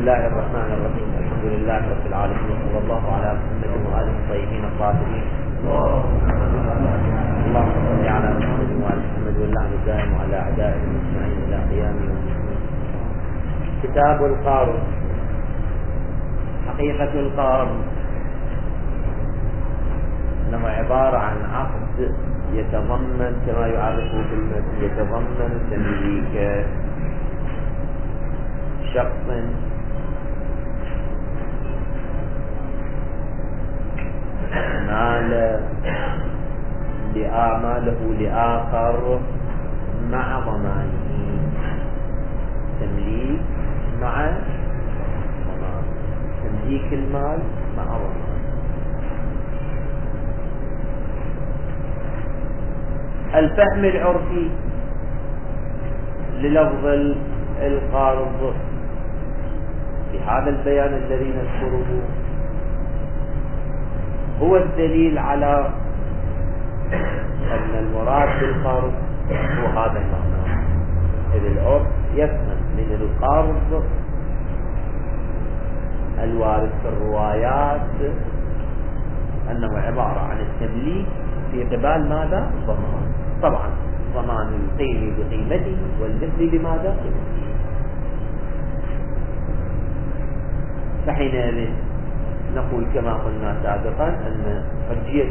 الله الرحمن الرحيم. الحمد لله رب العالمين، وصلى الله على محمد وآله الطيبين الطاهرين. اللهم صل على محمد وآل محمد واللعن الدائم على أعدائهم أجمعين إلى قيام يوم الدين. كتاب القرض. حقيقة القرض إنما عبارة عن عقد يتضمن كما يعرفه في المتن يتضمن تمليك شخص ماله لآخر مع ضمانه. تمليك مع ضمان، تمليك المال مع ضمان. الفهم العرفي للفظ القرض في هذا البيان الذي نذكره هو الدليل على أن المراد بالقرض هو هذا المعنى. إذ العرف يفهم من القرض الوارد في الروايات أنه عبارة عن التمليك في قبال ماذا؟ ضمان. طبعا ضمان القيم بقيمته والمثل بماذا؟ فحينئذ نقول كما قلنا سابقا أن حجية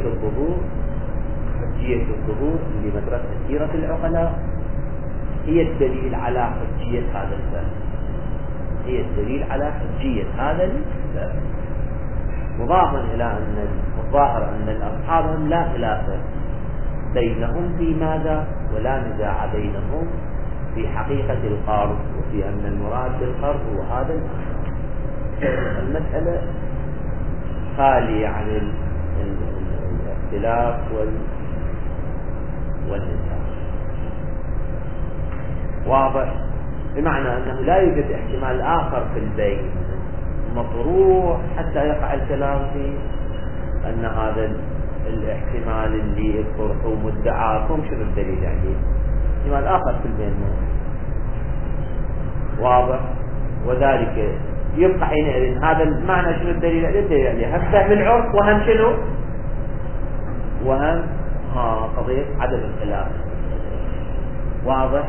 الظهور لمدرسة سيرة العقلاء هي الدليل على حجية هذا الباب، هي الدليل على حجية هذا الباب، مضافا إلى أن الظاهر أن الأصحاب لا خلاف بينهم في ماذا ولا نزاع بينهم في حقيقة القرض وفي أن المراد بالقرض هو هذا المعنى. المسألة خالية عن الاختلاف والنزاع، واضح، بمعنى أنه لا يوجد احتمال آخر في البين مطروح حتى يقع الكلام في أن هذا الاحتمال اللي يطرحه مدعاكم شنو الدليل عليه؟ احتمال آخر في البين واضح، وذلك يبقى حينئذ هذا المعنى شنو الدليل عليه؟ الدليل عليه هم فهم العرف وهم شنو؟ وهم قضية عدم الخلاف. واضح؟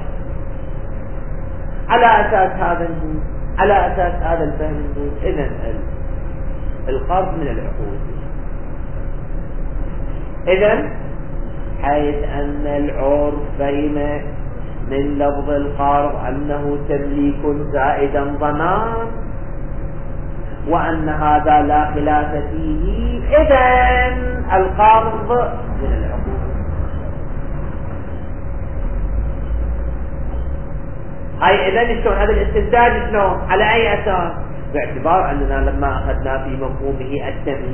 على أساس هذا الفهم نقول إذن القرض من العقود. إذن حيث أن العرف بين من لفظ القرض أنه تمليك زائدا ضمان وأن هذا لا خلاف فيه، إذن القرض من العقود. هاي إذن شلون هذا الاستنتاج شلون؟ على أي أساس؟ باعتبار أننا لما أخذنا في مفهومه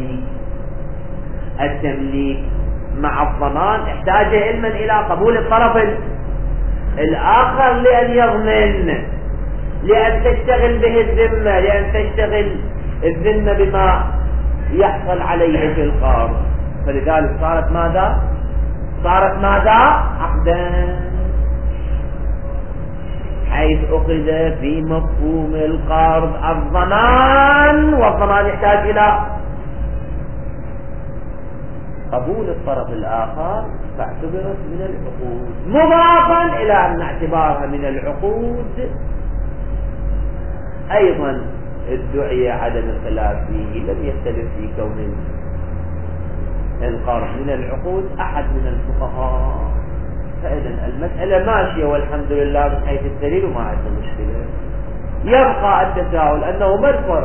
التمليك مع الضمان احتاج علما إلى قبول الطرف الآخر لأن يضمن، لأن تشتغل به الذمة، لأن تشتغل الذمة بما يحصل عليه في القرض. فلذلك صارت ماذا؟ عقدا، حيث أخذ في مفهوم القرض الضمان، والضمان يحتاج إلى قبول الطرف الآخر فاعتبرت من العقود، مضافا إلى أن اعتبارها من العقود أيضا ادعي عدم الخلاف فيه، لم يختلف في كون القرض من العقود أحد من الفقهاء. فإذا المسألة ماشية والحمد لله من حيث الدليل وما عندنا مشكلة. يبقى التساؤل أنه ما الفرق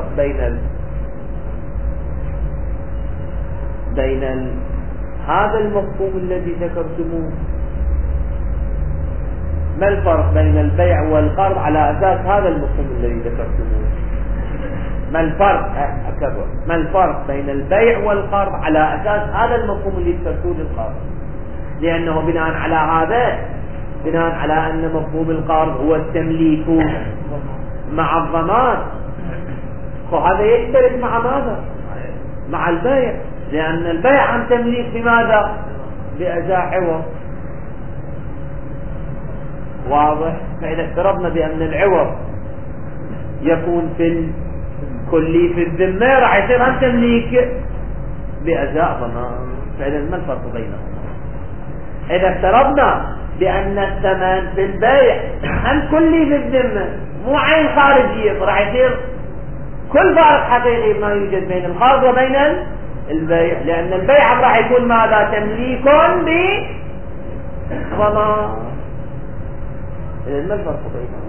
بين هذا المفهوم الذي ذكرتموه، ما الفرق بين البيع والقرض على أساس هذا المفهوم الذي ذكرتموه؟ ما الفرق بين البيع والقرض على أساس هذا المفهوم اللي ذكرتوه للقرض؟ لأنه بناء على أن مفهوم القرض هو التمليك مع الضمان، فهذا يشترك مع ماذا؟ مع البيع، لأن البيع عن تمليك بماذا؟ بأداء عوض. واضح؟ فإذا افترضنا بأن العوض يكون في كلي في الذمة راح يصير هم تمليك بأجزاء ضمان. فإذا ما الفرق بينهما؟ إذا افترضنا بأن الثمن في البيع هم كلي في الذمة مو عين خارجية، راح يصير كل فارق حقيقي ما يوجد بين القرض وبين البيع، لأن البيع راح يكون ماذا؟ تمليك بضمان. إذا ما الفرق بينهما؟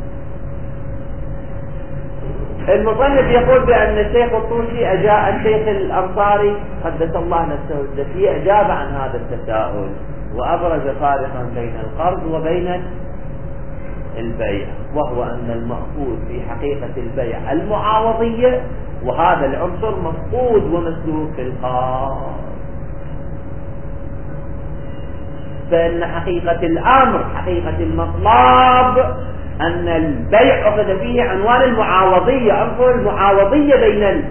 المصنف يقول بأن الشيخ الطوسي الشيخ الأنصاري قدس الله نفسه الزكي أجاب عن هذا التساؤل وأبرز فارقا بين القرض وبين البيع، وهو أن المأخوذ في حقيقة البيع المعاوضية، وهذا العنصر مفقود ومسلوب في القرض. فإن حقيقة الأمر حقيقة المطلب أن البيع أخذ فيه عنوان المعاوضية، عنصر المعاوضية بين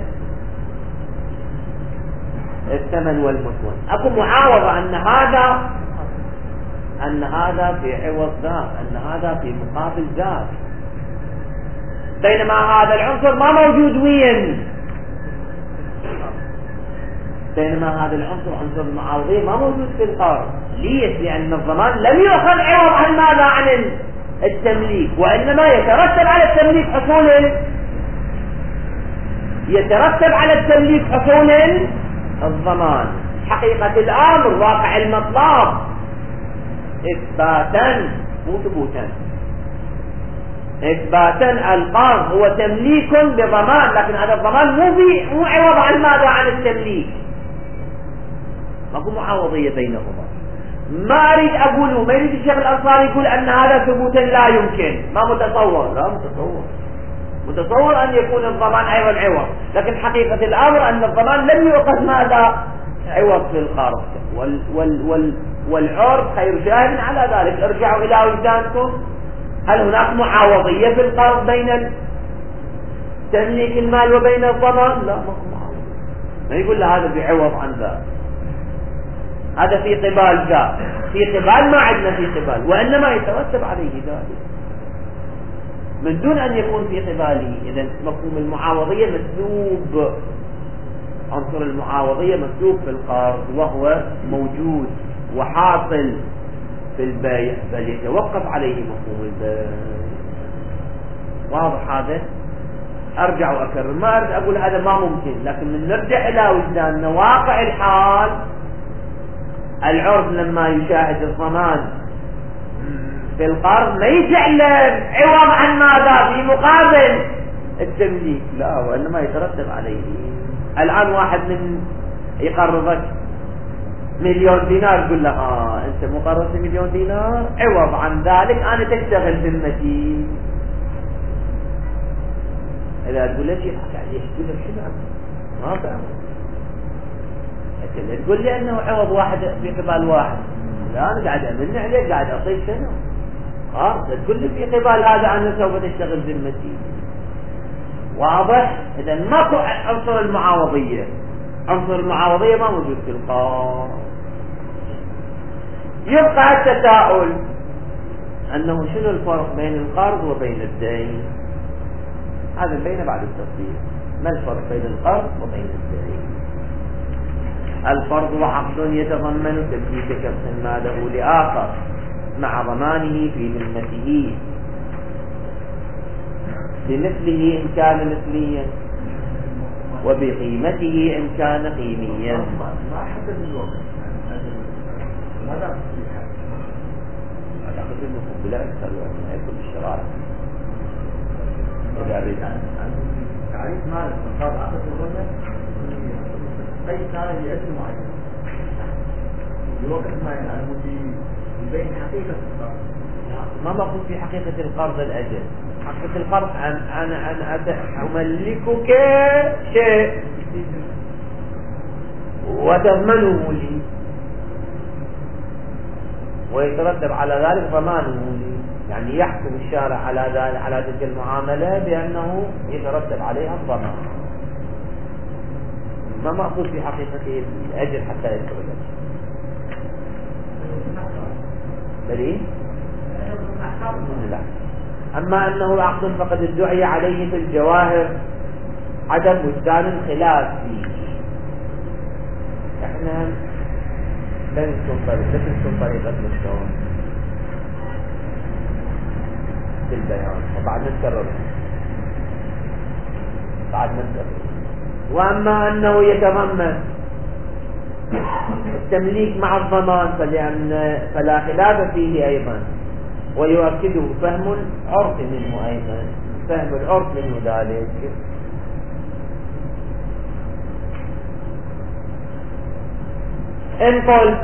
الثمن والمثمن. أكو معاوضة أن هذا في عوض ذاك، أن هذا في مقابل ذاك، بينما هذا العنصر ما موجود وين، بينما هذا العنصر عنصر المعاوضية ما موجود في القرض. ليش؟ لأن الضمان لم يؤخذ عوض عن ماذا؟ عن التمليك، وإنما يترتب على التمليك حصول الضمان. حقيقة الأمر واقع المطلب إثباتا مو ثبوتا، إثباتا القرض هو تمليك بضمان، لكن هذا الضمان مو عوض عن ماذا؟ عن التمليك. ماكو معاوضية بينهما. ما أريد أقوله، ما يريد الشيخ الأنصاري يقول أن هذا ثبوتا لا يمكن، ما متصور، لا متصور أن يكون الضمان أيضا عوض، لكن حقيقة الأمر أن الضمان لم يؤخذ ماذا؟ عوض في القرض. والعرض خير شاهد على ذلك. ارجعوا إلى وجدانكم، هل هناك معاوضية في القرض بين تمليك المال وبين الضمان؟ لا، ما يقول له هذا بعوض عن ذا، هذا في قبال ذا، في قبال ما عندنا في قبال، وإنما يترتب عليه ذلك من دون أن يكون في قباله. إذا مفهوم المعاوضية مسلوب، عنصر المعاوضية مسلوب في القرض، وهو موجود وحاصل في البيع، بل يتوقف عليه مفهوم البيع. واضح هذا؟ أرجع وأكرر، ما أريد أقول هذا ما ممكن، لكن من نرجع إلى وجداننا واقع الحال. العرض لما يشاهد الضمان في القرض ما يجعل عوض عن ماذا؟ في مقابل التمليك، لا، وإنما يترتب عليه. الآن واحد من يقرضك $1,000,000، يقول له أنت مقرض $1,000,000 عوض عن ذلك أنا تشتغل ذمتي. إذا تقول له شيء يعني يشتغل شنو؟ ما فهم. لكن تقول لي أنه عوض واحد في قبال واحد، لا، أنا قاعد أمن عليك، قاعد أعطيك شنو؟ تقول لي في قبال هذا أنا سوف تشتغل ذمتي. واضح؟ إذا ماكو عنصر المعاوضية، عنصر المعاوضية ما موجود في القرض. يبقى التساؤل أنه شنو الفرق بين القرض وبين الدين؟ هذا بين بعد التفصيل. ما الفرق بين القرض وبين الدين؟ القرض عقد يتضمن تمليك شخص ماله لآخر مع ضمانه في ذمته بمثله إن كان مثليا وبقيمته إن كان قيميا. ما حدد الوقت ماذا أعتقد أنه بلا أكثر من كل الشرائع. إذا أريد تعريف مالك من قال عقد الغنى أي كان لأجل معين الوقت ما يعلم بين حقيقة القرض. ما مقصود في حقيقة القرض الأجل. حقيقة القرض أنا أملكك شيء وتضمنه لي، ويترتب على ذلك ضمانه لي، يعني يحكم الشارع على ذلك، على تلك المعاملة بأنه يترتب عليها الضمان. ما مقصود في حقيقة الأجل حتى يذكر الأجل. دليل؟ لا. أما أنه عقد فقد ادعي عليه في الجواهر عدم وجدان الخلاف فيه. احنا لا تنسون طريقة شلون في البيان، وبعد نتكرر وأما أنه يتضمن التمليك مع الضمان فلا خلاف فيه أيضا، ويؤكده فهم العرف منه أيضا، فهم العرف منه ذلك. إن قلت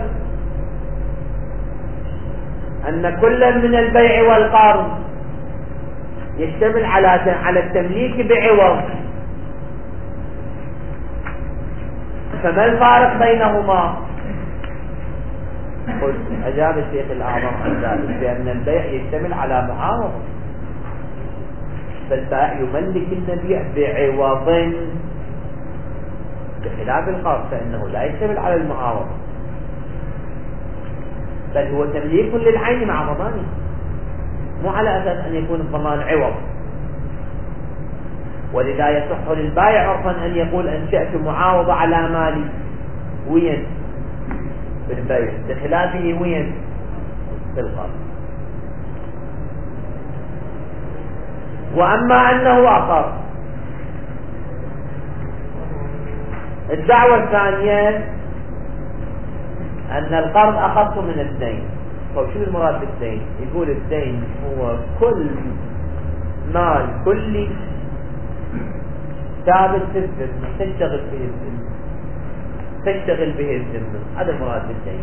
أن كل من البيع والقرض يشتمل على التمليك بعوض، فما الفارق بينهما؟ قلت أجاب الشيخ الأعظم عن ذلك بأن البيع يشتمل على معاوضة، فالبائع يملك المبيع بعوض، بخلاف القرض فإنه لا يشتمل على المعاوضة، بل هو تمليك للعين مع ضمانه، مو على أساس أن يكون الضمان عوض. ولذا يصح للبائع عرفا أن يقول أنشأت معاوضة على مالي وين بالبيع، بخلافه وين بالقرض. وأما أنه أقر، الدعوة الثانية أن القرض أخص من الدين. طيب شو المراد بالدين؟ يقول الدين هو كل مال كلي ثابت في الذمة تشتغل به الذمة، هذا المراد بالدين.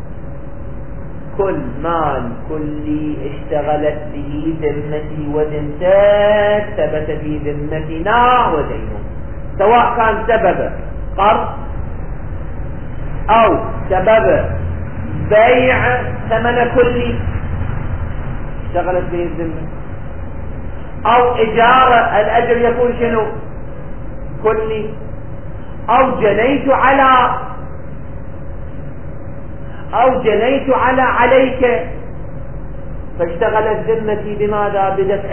كل مال كلي اشتغلت به ذمتي وذمتك ثبت في ذمتنا ودينه، سواء كان سبب قرض أو سبب بيع ثمن كلي اشتغلت به الذمة، أو إجارة الأجر يكون شنو كلي، أو جنيت على عليك فاشتغلت ذمتي بماذا؟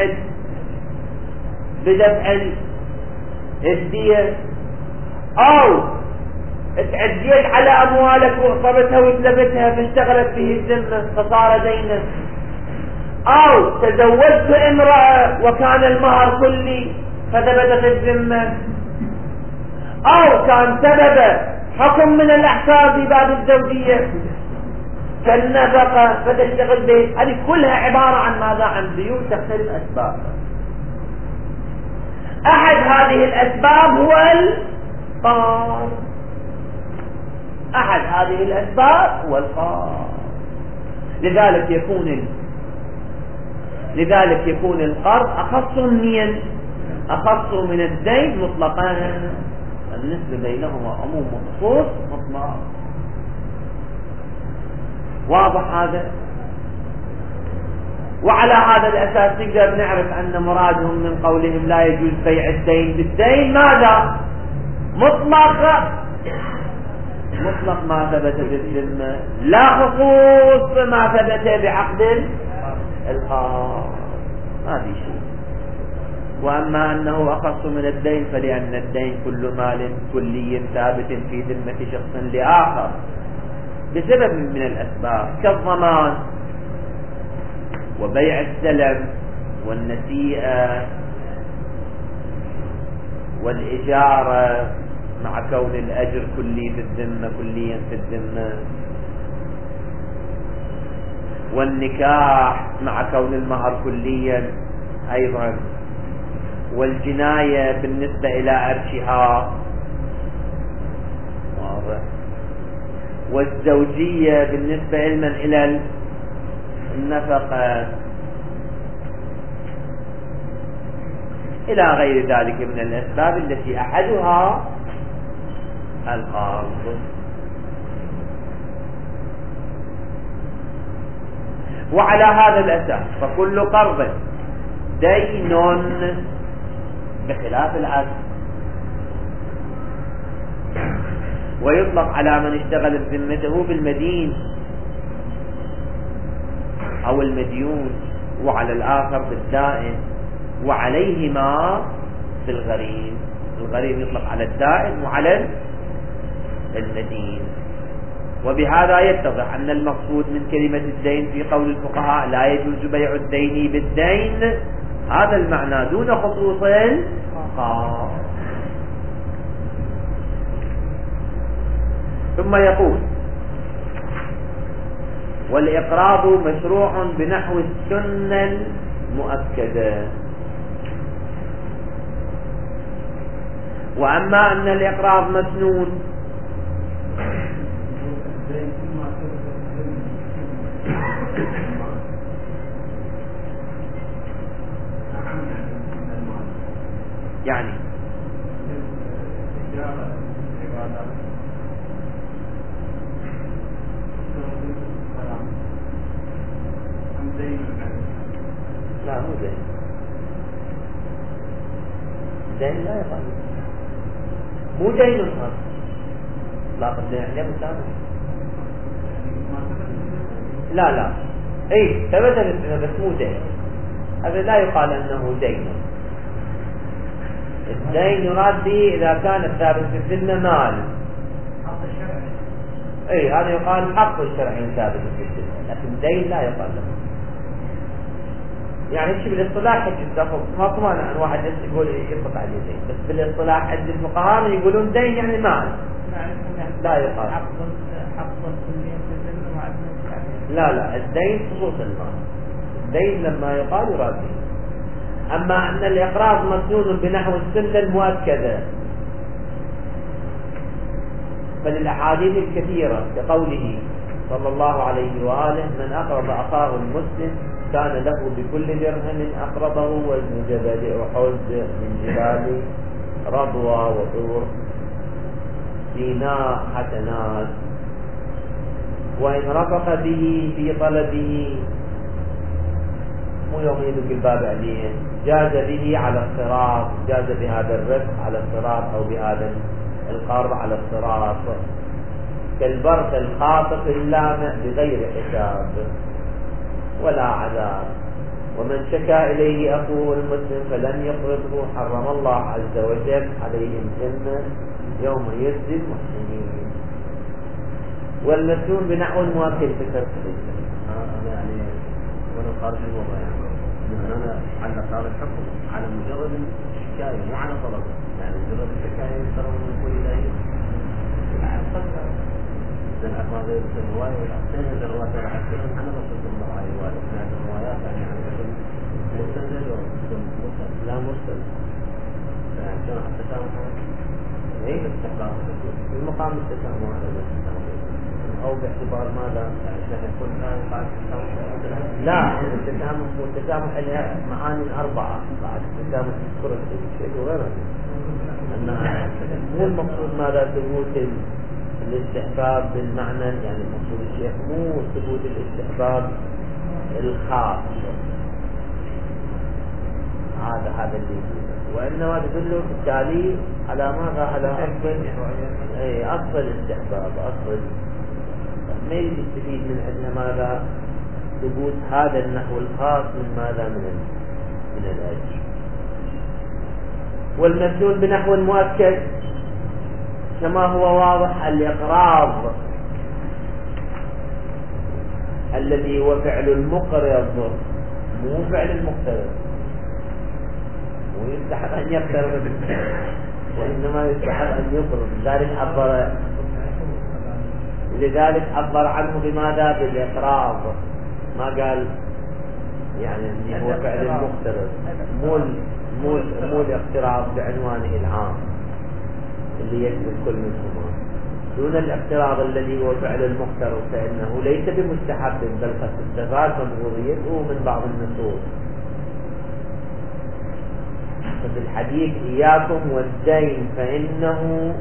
بدفع الدية، أو اتعديت على أموالك وأصبتها واتلفتها فاشتغلت به الذمة فصار دينا، أو تزوجت امرأة وكان المهر كلي فثبتت الذمة، أو كان سبب حكم من الأحكام في باب الزوجية كالنفقة فتشتغل به. هذه كلها عبارة عن ماذا؟ عن ديون تختلف أسبابها. أحد هذه الأسباب هو القرض، أحد هذه الأسباب هو القرض. لذلك يكون القرض أخص من الدين مطلقا، النسبة بينهما عموم وخصوص مطلق. واضح هذا؟ وعلى هذا الأساس نقدر نعرف أن مرادهم من قولهم لا يجوز بيع الدين بالدين ماذا؟ مطلق ما ثبت بالذمة، لا خصوص ما ثبت بعقد القرض، ما في شيء. وأما أنه أخص من الدين فلأن الدين كل مال كلي ثابت في ذمة شخص لآخر بسبب من الأسباب كالضمان وبيع السلم والنسيئة والإجارة مع كون الأجر كليا في الذمة، والنكاح مع كون المهر كليا أيضا، والجناية بالنسبة إلى أرشها، والزوجية بالنسبة علما إلى النفقة إلى غير ذلك من الأسباب التي أحدها القرض. وعلى هذا الأساس فكل قرض دين بخلاف العقد، ويطلق على من اشتغلت ذمته بالمدين أو المديون، وعلى الآخر بالدائن، وعليهما بالغريم. الغريم يطلق على الدائن وعلى المدين. وبهذا يتضح أن المقصود من كلمة الدين في قول الفقهاء لا يجوز بيع الدين بالدين، هذا المعنى دون خصوص الخاص. ثم يقول والإقراض مشروع بنحو السنة المؤكدة. وأما أن الإقراض مسنون يعني لا مو دين، دين لا يقال مو دين الخاص، لا الدين عليه مسامح. لا اي ثبت السنة بس مو دين، هذا لا يقال انه دين. الدين يراد به اذا كان الثابت في السنة مال، اي هذا يقال حق الشرعي ثابت في السنة، لكن دين لا يقال له. يعني شيء بالاصطلاح ما مانع ان واحد يقول يطلق عليه دين، بس بالاصطلاح عند الفقهاء يقولون دين يعني مال، لا يقال لا الدين خصوص المال، الدين لما يقال يراد به. اما ان الاقراض مسنون بنحو السنة المؤكدة فللأحاديث الكثيرة كقوله صلى الله عليه وآله من أقرض أخاه المسلم كان له بكل درهم أقرضه وزن جبل أحد من جبال رضوى وطور سيناء حسنات، وإن رفق به في طلبه مو يوم يدق الباب عليه جاز به على الصراط، جاز بهذا الرفق على الصراط أو بهذا القرض على الصراط كالبرق الخاطف اللامع بغير حساب ولا عذاب. ومن شكا إليه أخوه المسلم فلم يقرضه حرم الله عز وجل عليهم الجنة يوم يجزي المحسنين. والمسنون بنحو المؤكد في تركه يعني ولا خارج الوضع، يعني أنا علق هذا الحكم على مجرد الشكاية مو على طلب، يعني مجرد الشكاية يفترض من كل إلهي إذن أخذ الرواية والأحسين هذا الرواية راح تكون أنا بصدق الله عليه وآله من هذه الروايات يعني عن حكم مستند ومستند لا مستند، يعني شلون حتى تسامح أي باستحقاق في مقام التسامح أو باعتبار ماذا؟ يعني يكون بعد التسامح لا التسامح والتسامح لها معاني أربعة، بعد التسامح يذكر الشيء وغيره، أنها مو المقصود ماذا ثبوت الاستحباب بالمعنى، يعني المقصود الشيخ مو ثبوت الاستحباب الخاص، هذا اللي وإنما تدل بالتالي على ماذا؟ على أصل الاستحباب، أصل ما يستفيد من عندنا ماذا؟ ثبوت هذا النحو الخاص من ماذا؟ من الأجر. والمسنون بنحو المؤكد كما هو واضح الإقراض الذي هو فعل المقرض مو فعل المقترض، ويستحق أن يقترض وإنما يستحق أن يقرض، لذلك عبر عنه بماذا؟ بالإقراض، ما قال يعني اللي هو فعل المقترض، مو الاقتراض بعنوانه العام اللي يشمل كل منهما، دون الاقتراض الذي هو فعل المقترض فإنه ليس بمستحب بل قد استفاد مبغوضيته من بعض النصوص. ففي الحديث إياكم والدين فإنه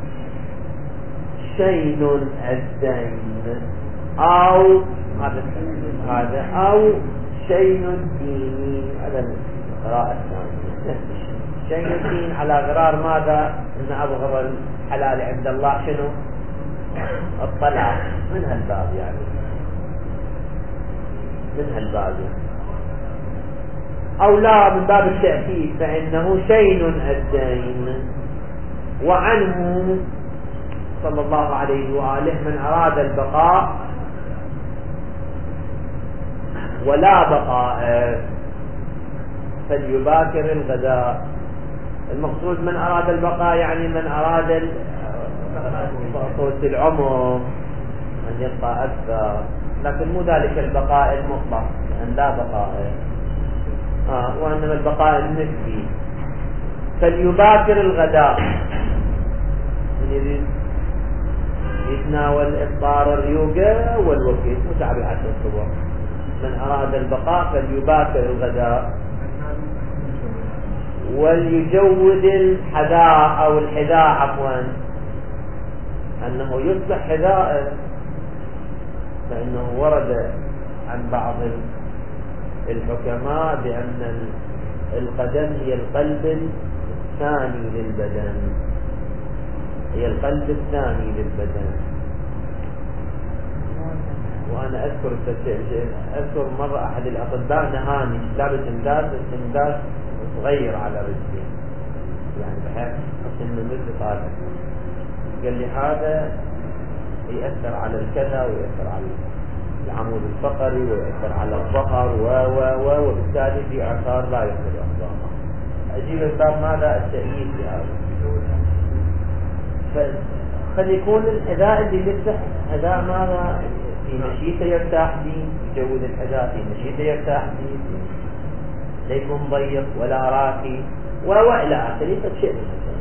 شين الدين أو هذا أو شين ديني، هذا القراءة الثانية شين الدين على غرار ماذا؟ إن أبغض الحلال عند الله شنو؟ الطلعة، من هالباب يعني من هالباب يعني. أو لا من باب التأكيد فإنه شين الدين وعنه صلى الله عليه وآله من أراد البقاء ولا بقاء فليباكر الغداء. المقصود من أراد البقاء يعني من أراد طول العمر أن يبقى أكثر، لكن مو ذلك البقاء المطلق لأن لا بقاء، وإنما البقاء النسبي. فليباكر الغداء من يريد يتناول إفطار الريوقة والوقت متابعة الصبح. من أراد البقاء فليباكر الغداء وليجود الحذاء أو الحذاء عفوا، أنه يصبح حذاء، فإنه ورد عن بعض الحكماء بأن القدم هي القلب الثاني للبدن، هي القلب الثاني للبدن. وأنا أذكر مرة أحد الأطباء نهاني لابس امداد صغير على رجلي، يعني بحيث أن الرجل طالع، قال لي هذا يأثر على الكلى ويأثر على العمود الفقري ويأثر على الظهر وبالتالي في آثار لا يقبل أخبارها. أجيب الباب ماذا التأييد بهذا؟ فخلي يكون الحذاء اللي يفتح حذاء ماذا في مشيته يرتاح به، يجود الحذاء في مشيته يرتاح به، لا يكون ضيق ولا راقي وإلى آخره. شيء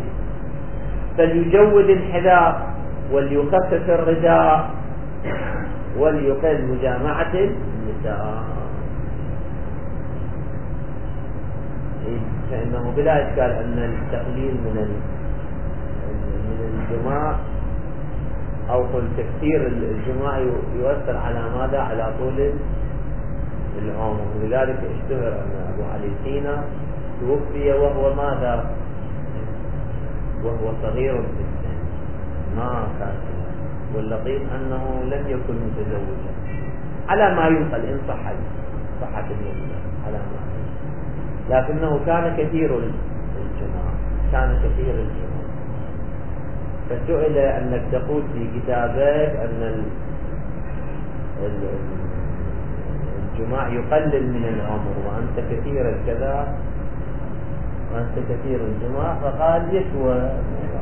فليجود الحذاء وليخفف الرداء وليقل مجامعة النساء، فإنه بلا إشكال أن التقليل من الجماع أو تكثير الجماع يؤثر على ماذا؟ على طول العمر. ولذلك اشتهر أن أبو علي سينا توفي وهو ماذا؟ وهو صغير في السن، ما كان. واللطيف أنه لم يكن متزوجا على ما ينقل إن صحة اليمين على ما ينقل، لكنه كان كثير الجماع، فسئل أنك تقول في كتابك أن الجماع يقلل من العمر وأنت كثير الكذا وأنت كثير الجماع، فقال يسوى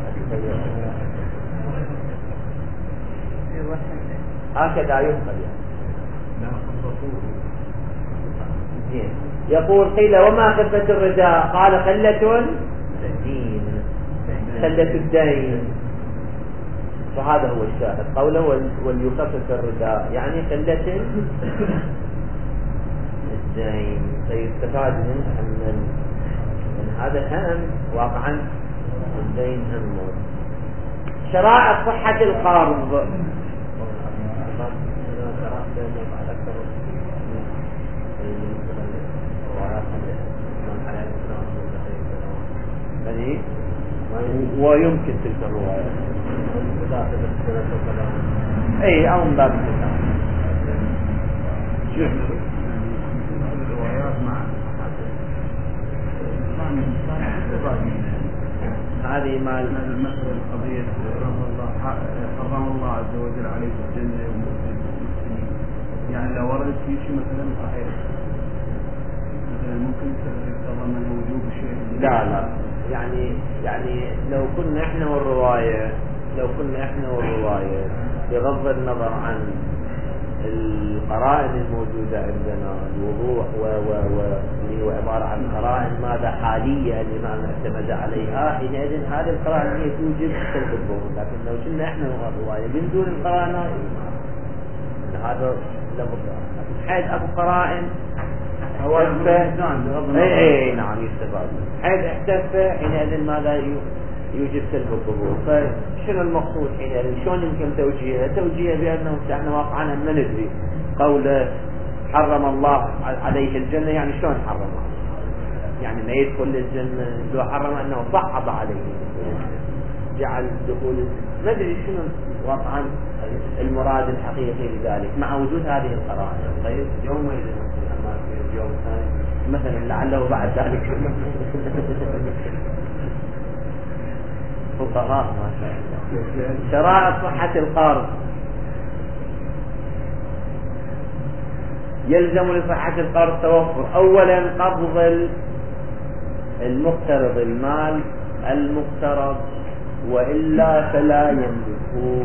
هكذا ينقل يعني. يقول قيل وما خفة الرداء؟ قال قلة الدين، قلة الدين. فهذا هو الشاهد قوله وليخفف الرداء يعني قلة الدين. فيستفاد منه أن هذا هم واقعا الدين هم. شرائع صحة القرض. ويمكن تلك الرواية اي او من باب الكلام الروايات مع هذه مع المسألة القضية حرم الله عز وجل عليه الجنة والمسلمين، يعني لو وردت في شيء مثلا صحيح مثلا ممكن يتضمن وجوب شيء. لا يعني لو كنا احنا والرواية بغض النظر عن القرائن الموجودة عندنا، الوضوح واللي هو عبارة عن قرائن ماذا حالية الإمام اعتمد عليها، حينئذ هذه القرائن هي توجب سلب الظهور. لكن لو كنا احنا والرواية من دون القرائن هذا لابد. حيث أبو قرائن اي نعم يستفاد. حيث احتف حينئذ ماذا يوجب سلب الظهور. فشنو المقصود حينئذ؟ شلون يمكن توجيهه بأنه احنا واقعا ما ندري. قوله حرم الله عليه الجنة يعني شلون حرمها؟ يعني ما يدخل الجنة. لو حرم أنه صعب عليه جعل دخول ما ادري شنو واقعا المراد الحقيقي لذلك مع وجود هذه القرائن. طيب يومئذ يوم ثاني مثلا لعله بعد ذلك فقهاء ما شاء الله. شرائط صحة القرض: يلزم لصحة القرض توفر أولا قبض المقترض المال المقترض، وإلا فلا يملكه.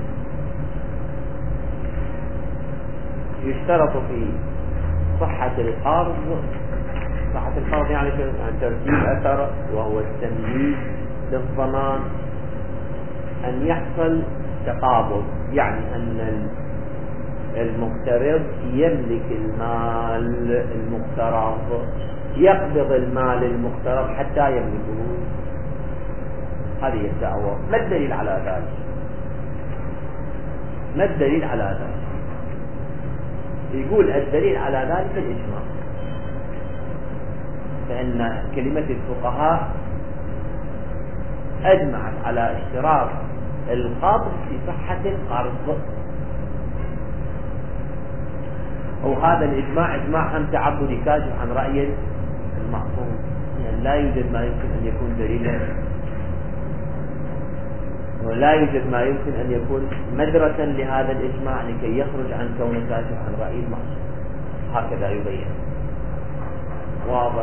يشترط في صحة القرض يعني ترتيب أثر، وهو التمليك للضمان، أن يحصل تقابض، يعني أن المقترض يملك المال المقترض، يقبض المال المقترض حتى يملكه. هذه الدعوة. ما الدليل على ذلك؟ ما الدليل على ذلك؟ يقول الدليل على ذلك الإجماع، فإن كلمة الفقهاء أجمعت على اشتراط القبض في صحة القرض. وهذا الإجماع إجماع هم تعبدي كاشف عن رأي المعصوم، يعني لا يوجد ما يمكن أن يكون دليلا، ولا يوجد ما يمكن أن يكون مدرة لهذا الإجماع لكي يخرج عن كونه كاشف عن رأي المعصوم. هكذا يبين. واضح.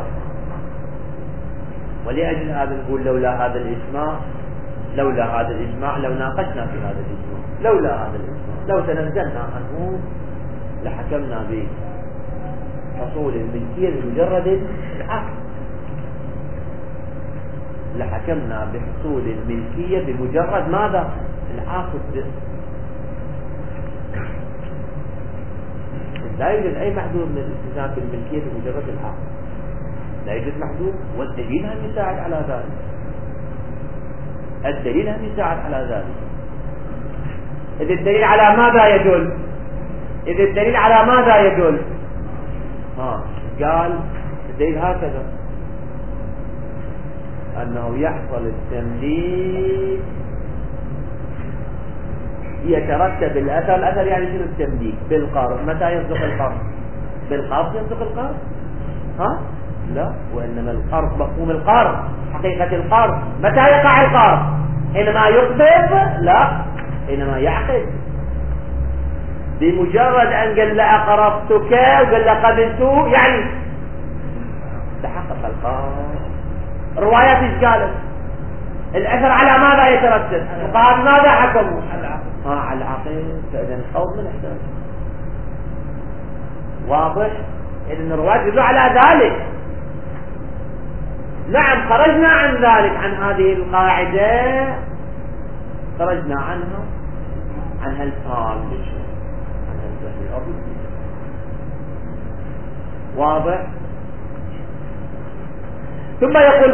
ولأجل هذا نقول لولا هذا الإجماع لو ناقشنا في هذا الإجماع، لولا هذا الإجماع لو تنزلنا عنه لحكمنا بحصول الملكية بمجرد العقد، لحكمنا بحصول الملكية بمجرد ماذا؟ العقد. لا يوجد أي محذور من الالتزام بالملكية بمجرد العقد، لا يوجد محذور. والدليل هم يساعد على ذلك، الدليل هم يساعد على ذلك. إذا الدليل على ماذا يدل؟ إذا الدليل على ماذا يدل؟ قال الدليل هكذا، أنه يحصل التمليك، يترتب الأثر يعني شنو التمليك؟ بالقرض. متى يصدق القرض؟ بالقرض يصدق القرض؟ لا، وإنما القرض مفهوم القرض، حقيقة القرض. متى يقع القرض؟ حينما يقبض؟ لا، حينما يعقد. بمجرد أن قال له أقرضتك وقال له قبلته يعني تحقق القرض. روايات ايش قالت؟ الأثر على ماذا يترتب؟ الفقهاء ماذا حكموا؟ على العقد. فإذا القول من احتاج. واضح؟ إذن الروايات يدل على ذلك. نعم، خرجنا عن ذلك، عن هذه القاعدة خرجنا عنها، عن هالفهم، عن هالفهم الأرض. واضح؟ ثم يقول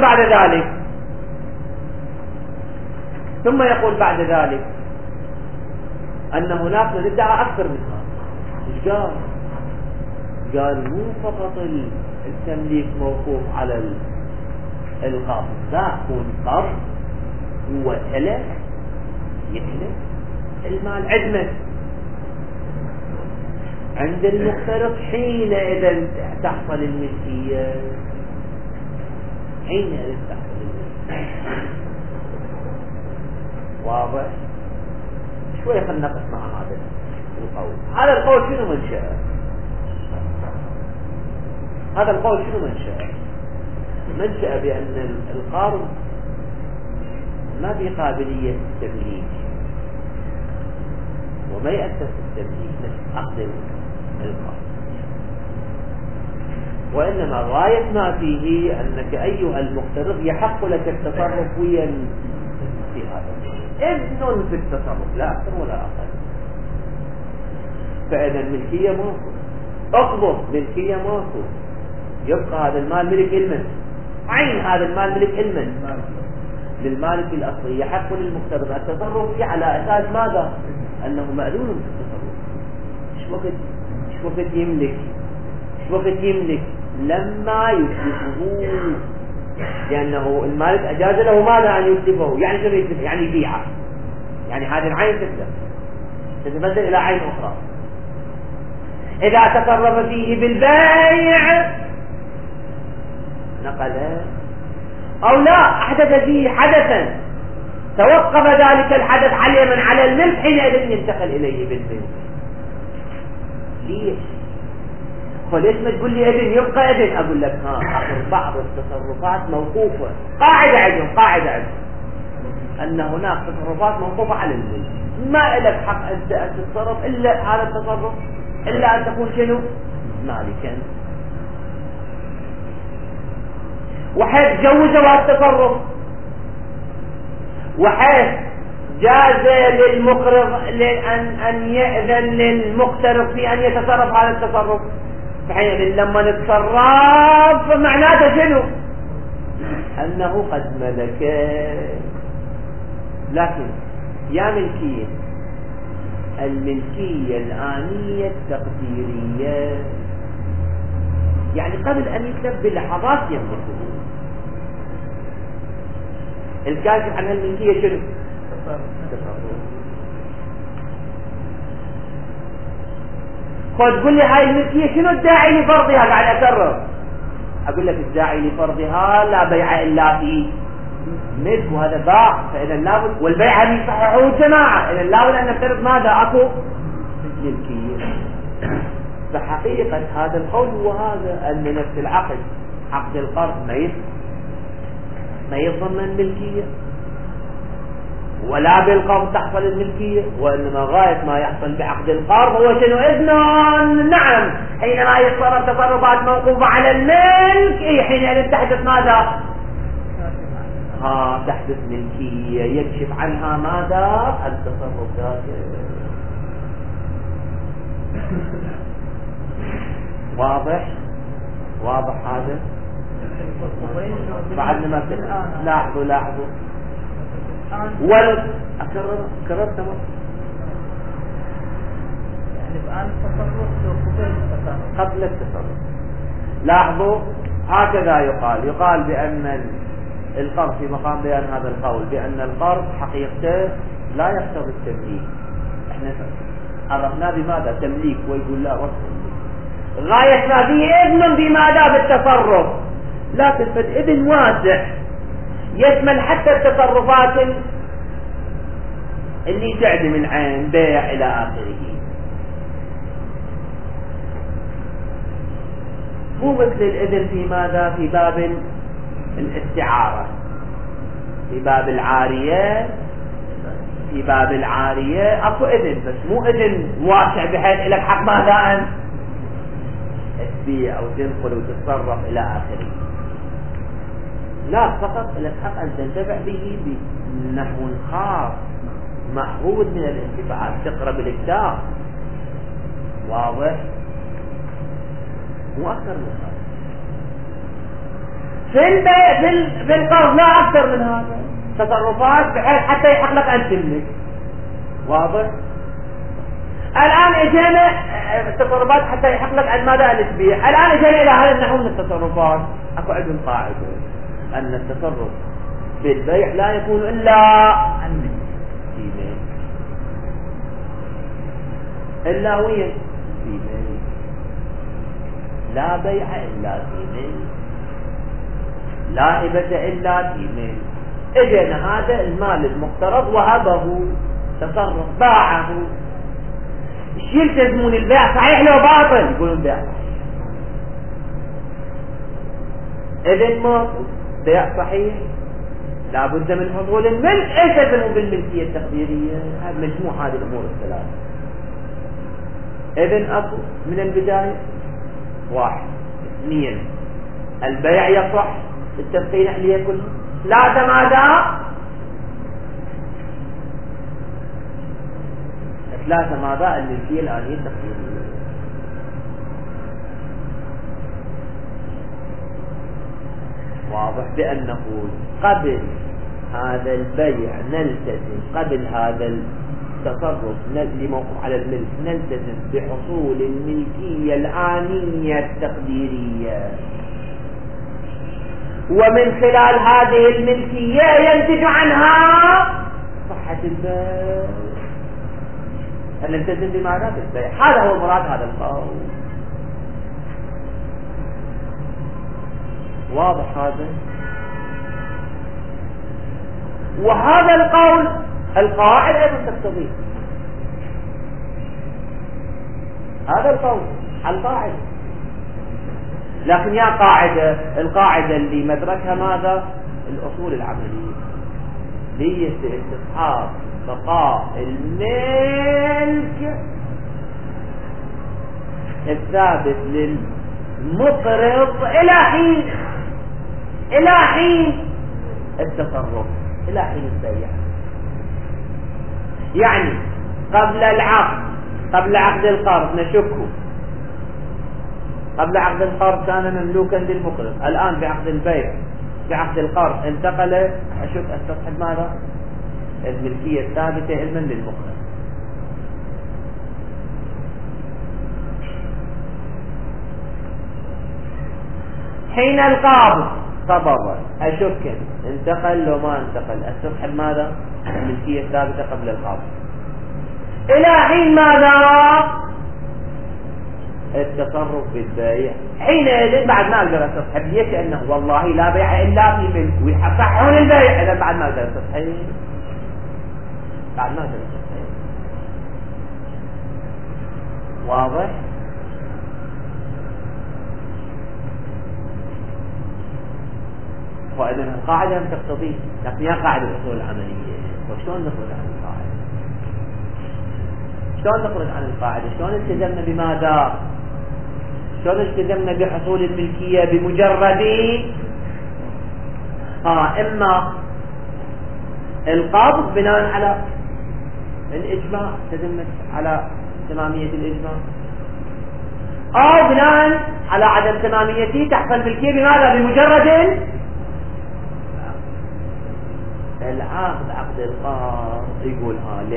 بعد ذلك أن هناك من ادعى أكثر من هذا. ايش قال مو فقط التمليك موقوف على القبض، لا، يكون قبض هو تلف، يتلف المال عند المقترض. حينئذ تحصل الملكية، حينئذ تحصل الملكية. واضح؟ شوية خلنا نقف مع هذا القول. هذا القول شنو منشأه؟ هذا القول شنو منشأه بأن القرض ما في قابلية التمليك، وما يأسس التمليك نفس عقد القرض، وإنما غاية ما فيه أنك أيها المقترض يحق لك التصرف ويا في هذا إذن في التصرف، لا أكثر ولا أقل. فإذا الملكية ماكو، اقبض ملكية ماكو، يبقى هذا المال ملك المن، عين هذا المال ملك المن، للمالك الأصلي. يحق للمقترض التصرف فيه على أساس ماذا؟ أنه مأذون في التصرف. إيش وقت يملك؟ لما يتلفه، لأنه المالك أجاز له ماذا أن يتلفه؟ يعني شنو يتلف؟ يعني يبيعه، يعني هذه العين تتبدل إلى عين أخرى. إذا تصرف فيه بالبيع نقله، أو لا أحدث فيه حدثا توقف ذلك الحدث على من على الملك حينئذ ينتقل إليه بالملك. ليش؟ فليش ما تقول لي إذن يبقى إذن؟ أقول لك بعض التصرفات موقوفة، قاعدة عندهم أن هناك تصرفات موقوفة على الملك، ما لك حق أن تتصرف إلا هذا التصرف، إلا أن تكون شنو؟ مالكا. وحيث جوز التصرف، وحيث جاز للمقرض أن يأذن للمقترض في أن يتصرف هذا التصرف، فحين لما نتصرف معناته شنو؟ أنه قد ملك. لكن يا ملكية، الملكية الآنية التقديرية، يعني قبل أن يكتب بلحظات يملكه. الكاشف عن الملكية شنو؟ تقول لي هاي الملكية شنو الداعي لفرضها؟ قاعد أكرر أقول لك الداعي لفرضها لا بيع إلا في ملك، وهذا باع، فإذا لابد، والبيع هذه يصححه الجماعة، إذا لابد أن نفترض ماذا؟ أكو ملكية. فحقيقة هذا القول هو هذا، أن نفس العقد، عقد القرض ما يضمن ملكية، ولا بالقرض تحصل الملكية، وإنما غاية ما يحصل بعقد القرض هو شنو؟ إذن. نعم، حينما يتصرف تصرفات موقوفة على الملك حينئذ تحدث ماذا؟ تحدث ملكية يكشف عنها ماذا؟ التصرف ذاته. واضح هذا؟ بعد ما لاحظوا كررت يعني الآن التصرف قبل التصرف. لاحظوا هكذا يقال بأن القرض في مقام بيان هذا القول بأن القرض حقيقته لا يقتضي التمليك. احنا عرفنا بماذا؟ تمليك، ويقول لا وصف غاية ما فيه إذن بماذا؟ بالتصرف، لكن فالإذن واسع يشمل حتى التصرفات اللي تعدم من عين، بيع إلى آخره. مو مثل الإذن في ماذا؟ في باب الاستعارة، في باب العارية أكو إذن، بس مو إذن واسع بحيث لك حق ماذا؟ أن تبيع أو تنقل وتتصرف إلى آخره. لا، فقط لك حق أن تنتفع به بنحو خاص محفوظ من الانتفاعات، تقرب الإكتاب. واضح؟ مو أكثر من هذا. في القرض لا أكثر من هذا، تصرفات بحيث حتى يحق لك أن تملك. واضح؟ الآن اجينا التصرفات حتى يحق لك أن ماذا؟ أن تبيع. الآن اجينا إلى هذا النحو من التصرفات. أكو عندهم قاعدة أن التصرف بالبيع لا يكون إلا عن ملك، إلا وين؟ في ملك. لا بيع إلا في ملك، لا هبة إلا في ملك. اجينا هذا المال المقترض وهبه، تصرف، باعه. ايش يلتزمون؟ البيع صحيح لو باطل؟ يقولون البيع صحيح. إذن ما بيع صحيح لابد من حصول الملك. ايش يلزمون بالملكية التقديرية؟ هذا مجموع هذه الأمور الثلاثة. إذن أكو من البداية 1 2 البيع يصح التبقين عليه كله. 3 ماذا؟ 3 ماذا؟ الملكية الآنية التقديرية. واضح بأنه قبل هذا البيع نلتزم، قبل هذا التصرف لموقف على الملك نلتزم بحصول الملكية الآنية التقديرية، ومن خلال هذه الملكية ينتج عنها صحة البيع. نلتزم بمعنى البيع. هذا هو مراد هذا القول. واضح هذا؟ وهذا القول القواعد أيضا تقتضيه، هذا القول القاعدة. لكن يا قاعدة، القاعدة اللي مدركها ماذا؟ الأصول العملية، هي استصحاب بقاء الملك الثابت للمقرض إلى حين التصرف، إلى حين البيع. يعني قبل عقد القرض نشكه، قبل عقد القرض كان مملوكا للمقرض، الآن بعقد البيع بعقد القرض انتقل أشك استصحب ماذا؟ الملكية الثابتة علما للمقرض. حين القابض قبض أشك انتقل لو ما انتقل استصحب ماذا؟ الملكية الثابتة قبل القابض إلى حين ماذا؟ التصرف بالبيع. حينئذ بعد ما اقدر استصحب ليه؟ كأنه والله لا بيع الا في ملك ويصححون البيع. اذا بعد ما اقدر استصحب، بعد ما اقدر استصحب. واضح؟ فاذا القاعده لم تقتضيه، لكن يا قاعده الاصول العمليه. وشلون نخرج عن القاعده؟ شلون نخرج عن القاعده؟ شلون التزمنا بماذا؟ شلون التزمنا بحصول الملكية بمجرد إما القابض بناء على الإجماع، التزمنا على تمامية الإجماع، أو بناء على عدم تماميته تحصل الملكية بماذا؟ بمجرد العقد، عقد القرض. يقول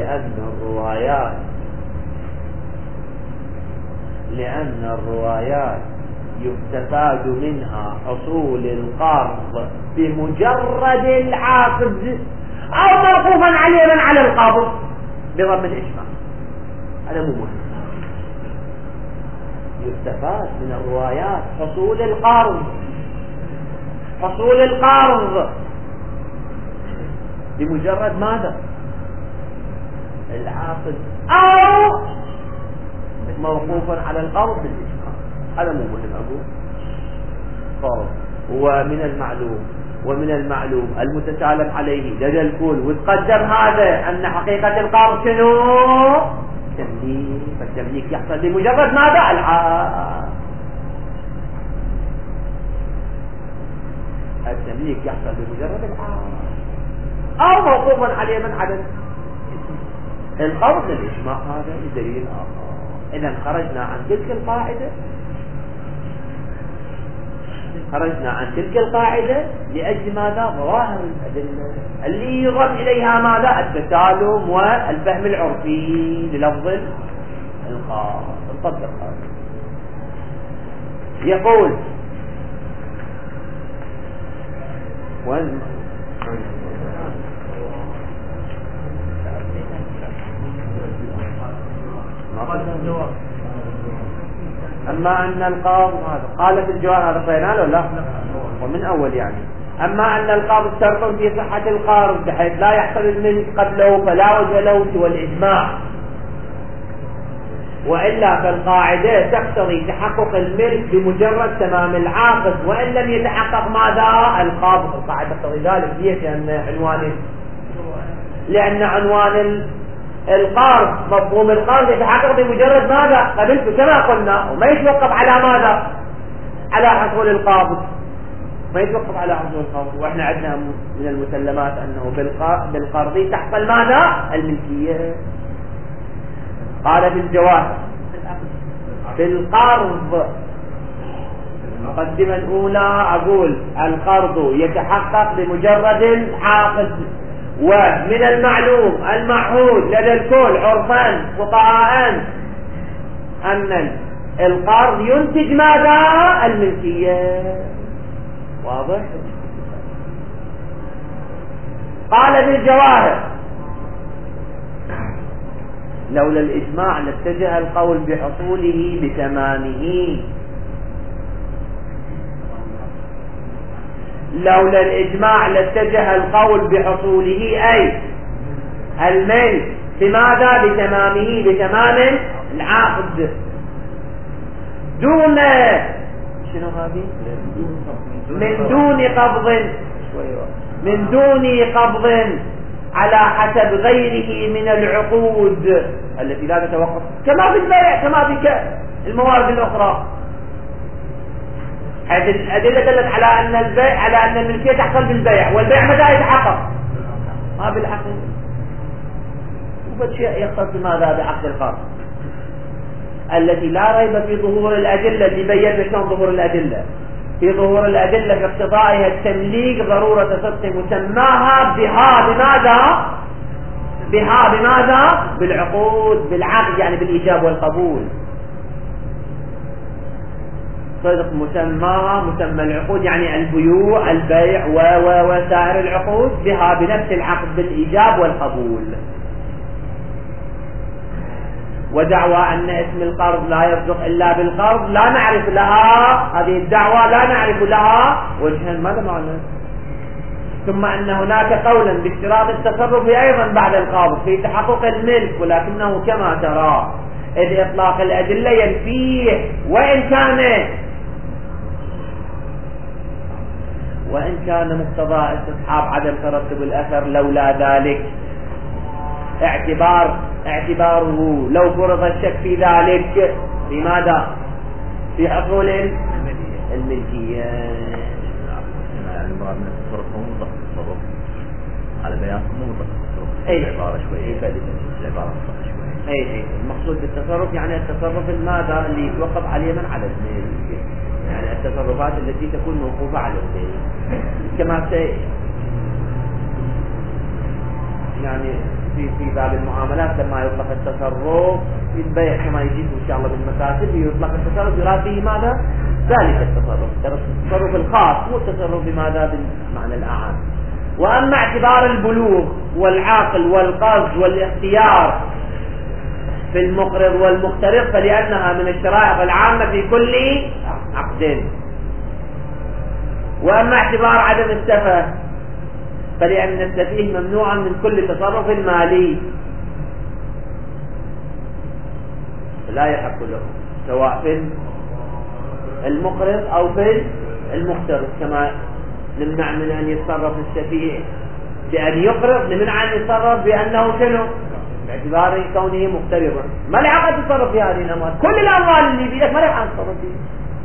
لأن الروايات يستفاد منها حصول القرض بمجرد العقد أو موقوفا عليه من على القابض بضم الإجماع. هذا مو مهم. يستفاد من الروايات حصول القرض بمجرد ماذا؟ العقد أو موقوفا على القرض بالإجماع. هذا مو مهم أقول. فرض. ومن المعلوم المتسالم عليه لدى الكل، وتقدم هذا أن حقيقة القرض شنو؟ تمليك. فالتمليك يحصل بمجرد ماذا؟ العقد. التمليك يحصل بمجرد العقد أو موقوفا عليه من عدم القرض للإجماع. هذا دليل آخر. إذا خرجنا عن تلك القاعدة لأجل ماذا؟ ظواهر الأدلة اللي يضم إليها ماذا؟ التسالم والفهم العرفي للفظ القرض. نطبق هذا. يقول أما أن القابض قال في الجواب هذا صينا له لا ومن أول يعني. أما أن القابض شرط في صحة القرض بحيث لا يحصل الملك قبله فلا وجه له سوى الإجماع، وإلا فالقاعدة تقتضي تحقق الملك بمجرد تمام العقد وإن لم يتحقق ماذا؟ القابض. القاعدة تقتضي ذلك. ليش؟ لأن عنوان القرض مفهوم القرض يتحقق بمجرد ماذا؟ قبلت كما قلنا، وما يتوقف على ماذا؟ على حصول القابض، ما يتوقف على حصول القابض. واحنا عندنا من المسلمات انه بالقرض تحصل ماذا؟ الملكية. قال في الجواهر بالقرض المقدمة الأولى أقول القرض يتحقق بمجرد العقد. ومن المعلوم المعهود لدى الكل عرفا فقهاء أن القرض ينتج ماذا؟ الملكية. واضح؟ قال في الجواهر لولا الإجماع لاتجه القول بحصوله بتمامه. لولا الإجماع لاتجه القول بحصوله أي الملك بماذا؟ بتمامه، بتمام العقد، دون شنو هذه؟ من دون قبض، من دون قبض على حسب غيره من العقود التي لا تتوقف، كما في البيع، كما في الموارد الأخرى. هذه الأدلة دلت على أن البيع، على أن الملكية تحصل بالبيع، والبيع متى يتحقق؟ ما بالعقد. وبد شيء يختص بماذا؟ بعقد القرض التي لا ريب في ظهور الأدلة، اللي بيّن شلون ظهور الأدلة، في ظهور الأدلة في اقتضائها التمليك ضرورة صدق مسماها بها بماذا؟ بها بماذا؟ بالعقود، بالعقد يعني بالإيجاب والقبول. صدق مسماها، مسمى العقود يعني البيوع، البيع وسائر العقود بها بنفس العقد بالإيجاب والقبول. ودعوى أن اسم القرض لا يصدق إلا بالقرض لا نعرف لها، هذه الدعوى لا نعرف لها وجها، ماذا معنى؟ ثم أن هناك قولا باشتراط التصرف أيضا بعد القبض في تحقق الملك، ولكنه كما ترى إذ إطلاق الأدلة ينفيه، وإن كان مقتضى استصحاب عدم ترتب الأثر لولا ذلك اعتباره لو فرض الشك في ذلك في ماذا؟ في حصول الملكية. يعني مراد من التصرف هو مطلق التصرف على بيان مو مطلق التصرف. اي العبارة شوية العبارة شوية. اي المقصود بالتصرف يعني التصرف الماذا اللي يتوقف عليه من على الملك، يعني التصرفات التي تكون موقوفة على الملك، كما يعني في باب المعاملات لما يطلق التصرف في البيع كما يجيب ان شاء الله بالمكاتب، يطلق التصرف يراد به ماذا؟ ذلك التصرف الخاص، مو التصرف بماذا؟ بالمعنى الأعام. وأما اعتبار البلوغ والعقل والقصد والاختيار في المقرض والمقترض فلأنها من الشرائط العامة في كل عقد. وأما اعتبار عدم السفه فلأن السفيه ممنوعا من كل تصرف مالي لا يحق له، سواء في المقرض أو في المقترض. كما نمنع من أن يتصرف السفيه بأن يقرض، نمنع أن يتصرف بأنه شنو؟ باعتبار كونه مقترضا. ما له حق يتصرف في هذه الأموال، كل الأموال اللي بيدك ما له حق يتصرف فيها.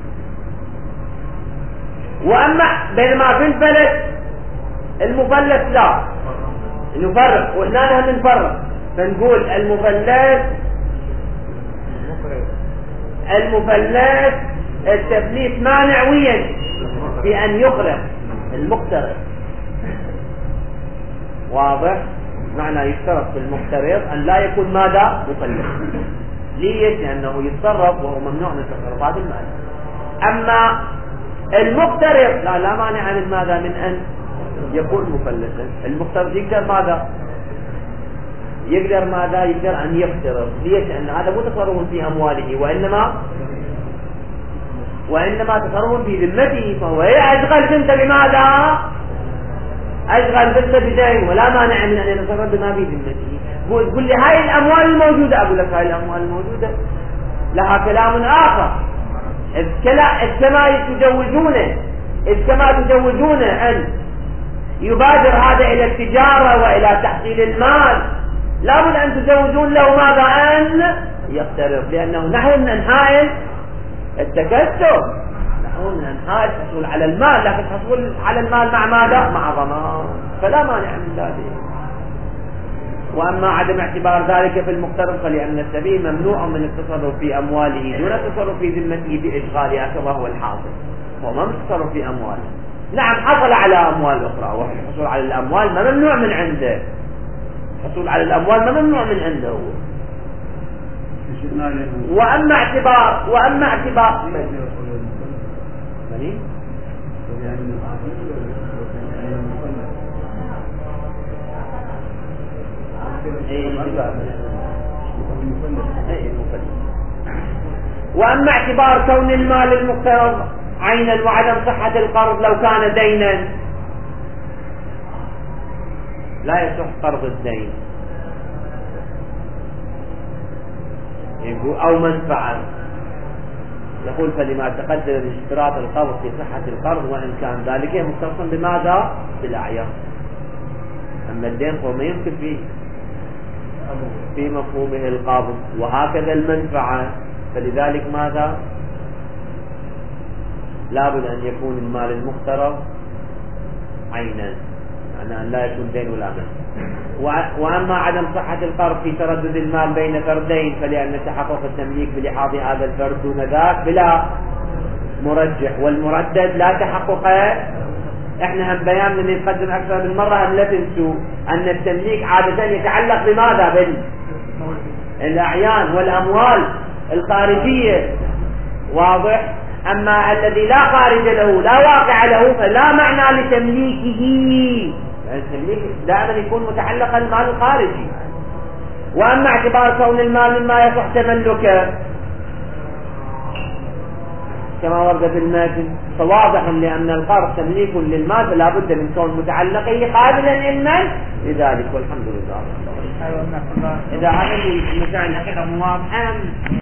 وأما بينما في الفلس المفلس لا نفرق، وإحنا نفرق فنقول المفلس التفليس مانعويا في أن يقرض المقترض. واضح؟ معنى يشترط في المقترض أن لا يكون ماذا؟ مفلس. ليش؟ لأنه يتصرف وهو ممنوع من تصرفات المال. أما المقترض لا مانع من ماذا؟ من أن يكون مفلسا. المقترض يقدر ماذا؟ يقدر أن يقترض. ليش؟ لأن هذا مو تصرف في أمواله وإنما تصرف في ذمته، فهو أشغل بنت بماذا؟ أشغل بنت بدين، ولا مانع من أن يتصرف بما في ذمته. تقول لي هاي الأموال الموجودة، أقول لك هاي الأموال الموجودة لها كلام آخر. إذ كما تجوزون أن يبادر هذا إلى التجارة وإلى تحصيل المال، لابد أن تجوزون له ماذا؟ أن يقترض، لأنه نحو من أنحاء التكسب، نحو من أنحاء الحصول على المال، لكن الحصول على المال مع ماذا؟ مع ضمان، فلا مانع من ذلك. وأما عدم اعتبار ذلك في المقترض فلأن السفيه ممنوع من التصرف في أمواله دون التصرف في ذمته بإشغالها كما هو الحاصل، وما من التصرف في أمواله. نعم حصل على أموال أخرى، والحصول على الأموال ما ممنوع من عنده، الحصول على الأموال ما ممنوع من عنده هو. وأما اعتبار وأما اعتبار كون المال المقترض عينا وعدم صحة القرض لو كان دينا لا يصح قرض الدين، أو منفعة. يقول فلما تقدم من اشتراط القرض في صحة القرض وإن كان ذلك مختصا بماذا؟ بالأعيان. أما الدين فما يمكن في مفهومه القابض، وهكذا المنفعة. فلذلك ماذا؟ لابد أن يكون المال المقترض عينا، معناه أن لا يكون دين ولا منفعة. وأما عدم صحة القرض في تردد المال بين فردين فلأن تحقق التمليك بلحاظ هذا الفرد دون ذاك بلا مرجح، والمردد لا تحقق. احنا هم بيان اللي نقدم أكثر من مرة أن لا تنسوا أن التمليك عادة يتعلق بماذا؟ بالأعيان والأموال الخارجية، واضح؟ أما الذي لا خارج له لا واقع له فلا معنى لتمليكه، التمليك دائما يكون متعلقا بالمال الخارجي. وأما اعتبار كون المال مما يصح تملكه كما ورد في المتن فواضح لأن القرض تمليك للمال فلا بد من كون متعلقه قابلا للمن لذلك. والحمد لله. إذا عمل المسائل الحقيقة واضحة